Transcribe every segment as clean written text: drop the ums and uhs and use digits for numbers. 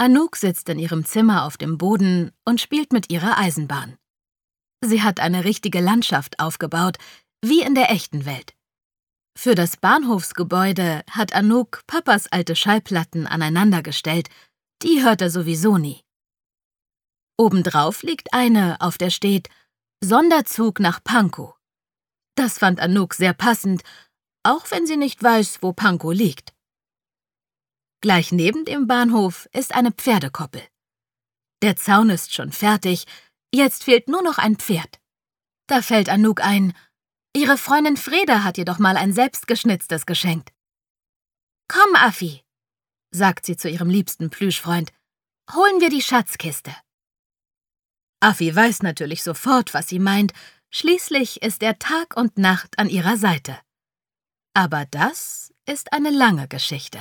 Anouk sitzt in ihrem Zimmer auf dem Boden und spielt mit ihrer Eisenbahn. Sie hat eine richtige Landschaft aufgebaut, wie in der echten Welt. Für das Bahnhofsgebäude hat Anouk Papas alte Schallplatten aneinandergestellt, die hört er sowieso nie. Obendrauf liegt eine, auf der steht »Sonderzug nach Pankow«. Das fand Anouk sehr passend, auch wenn sie nicht weiß, wo Pankow liegt. Gleich neben dem Bahnhof ist eine Pferdekoppel. Der Zaun ist schon fertig, jetzt fehlt nur noch ein Pferd. Da fällt Anouk ein, ihre Freundin Freda hat ihr doch mal ein selbstgeschnitztes geschenkt. »Komm, Affi«, sagt sie zu ihrem liebsten Plüschfreund, »holen wir die Schatzkiste.« Affi weiß natürlich sofort, was sie meint, schließlich ist er Tag und Nacht an ihrer Seite. Aber das ist eine lange Geschichte.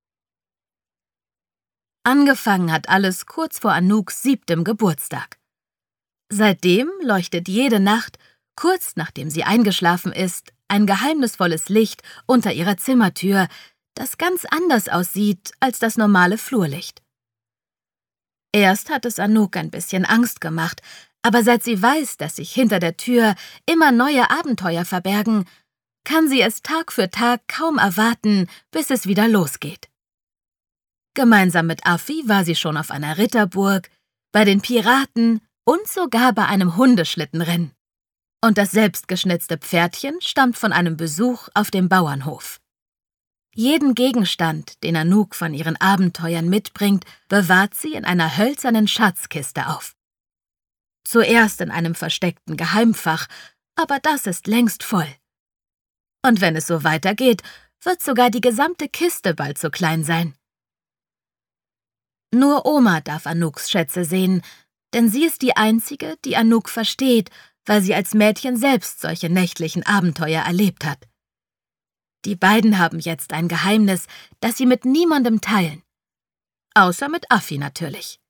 Angefangen hat alles kurz vor Anouks 7. Geburtstag. Seitdem leuchtet jede Nacht, kurz nachdem sie eingeschlafen ist, ein geheimnisvolles Licht unter ihrer Zimmertür, das ganz anders aussieht als das normale Flurlicht. Erst hat es Anouk ein bisschen Angst gemacht, aber seit sie weiß, dass sich hinter der Tür immer neue Abenteuer verbergen, kann sie es Tag für Tag kaum erwarten, bis es wieder losgeht. Gemeinsam mit Affi war sie schon auf einer Ritterburg, bei den Piraten und sogar bei einem Hundeschlittenrennen. Und das selbstgeschnitzte Pferdchen stammt von einem Besuch auf dem Bauernhof. Jeden Gegenstand, den Anouk von ihren Abenteuern mitbringt, bewahrt sie in einer hölzernen Schatzkiste auf. Zuerst in einem versteckten Geheimfach, aber das ist längst voll. Und wenn es so weitergeht, wird sogar die gesamte Kiste bald so klein sein. Nur Oma darf Anouks Schätze sehen, denn sie ist die Einzige, die Anouk versteht, weil sie als Mädchen selbst solche nächtlichen Abenteuer erlebt hat. Die beiden haben jetzt ein Geheimnis, das sie mit niemandem teilen. Außer mit Affi natürlich.